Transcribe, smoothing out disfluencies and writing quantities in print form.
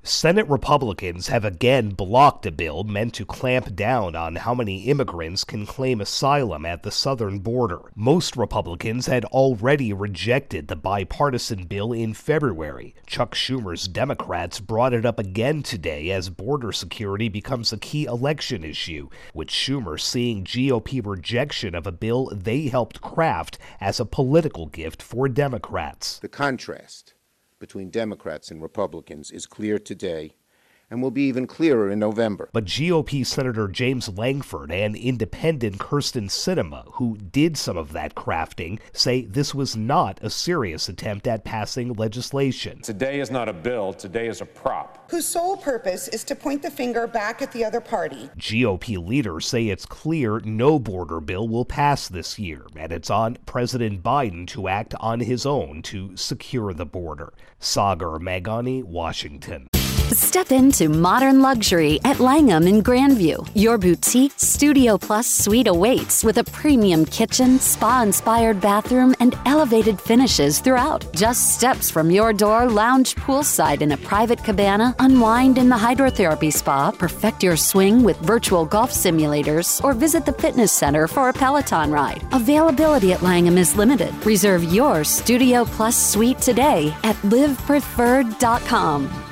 Senate Republicans have again blocked a bill meant to clamp down on how many immigrants can claim asylum at the southern border. Most Republicans had already rejected the bipartisan bill in February. Chuck Schumer's Democrats brought it up again today as border security becomes a key election issue, with Schumer seeing GOP rejection of a bill they helped craft as a political gift for Democrats. The contrast between Democrats and Republicans is clear today and will be even clearer in November. But GOP Senator James Lankford and independent Kyrsten Sinema, who did some of that crafting, say this was not a serious attempt at passing legislation. Today is not a bill, today is a prop, whose sole purpose is to point the finger back at the other party. GOP leaders say it's clear no border bill will pass this year, and it's on President Biden to act on his own to secure the border. Sagar Meghani, Washington. Step into modern luxury at Langham in Grandview. Your boutique Studio Plus suite awaits with a premium kitchen, spa-inspired bathroom, and elevated finishes throughout. Just steps from your door, lounge poolside in a private cabana, unwind in the hydrotherapy spa, perfect your swing with virtual golf simulators, or visit the fitness center for a Peloton ride. Availability at Langham is limited. Reserve your Studio Plus suite today at livepreferred.com.